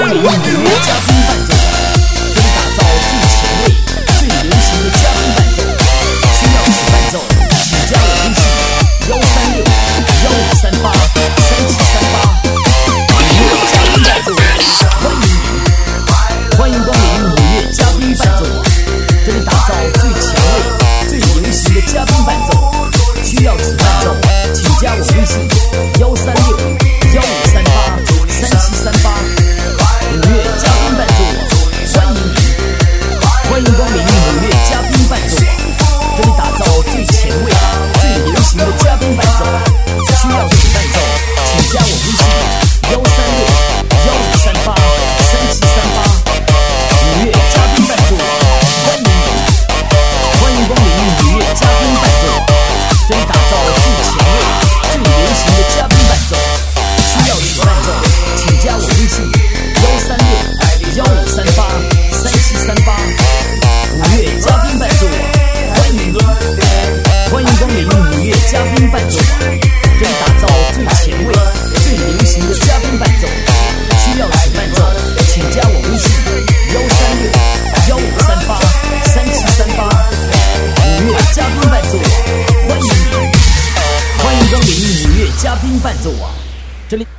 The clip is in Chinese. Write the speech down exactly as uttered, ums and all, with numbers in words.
光临五月嘉宾伴奏，给你打造最前卫、最流行的嘉宾伴奏。需要此伴奏，请加我微信幺三六幺五三八三七三八。五月嘉宾伴奏，欢迎你，欢迎光临五月嘉宾伴奏，给你打造最前卫、最流行的嘉宾伴奏。需要此伴奏，请加我微信幺三六幺五三八三七三八。五月嘉宾伴奏，欢迎你，欢迎光临五月嘉宾伴奏，给你打造最前卫、最流行的嘉宾伴奏。需要此伴奏，请加我微信幺三六幺五三八三七三八。五月嘉宾伴奏，欢迎你，欢迎光临五月嘉宾伴奏，给你打造最前卫、最流行的嘉宾伴奏。需要此伴奏，请加我微信幺三六幺五三八三七三八。五月嘉宾伴奏，欢迎你，欢迎光临五月嘉宾伴奏，给你打造最前卫、最流行的嘉宾伴奏。需要此伴奏，请加我微信幺三六幺五三八三七三八。五月嘉宾伴奏，欢迎你，欢迎光临五月嘉宾伴奏啊！这里。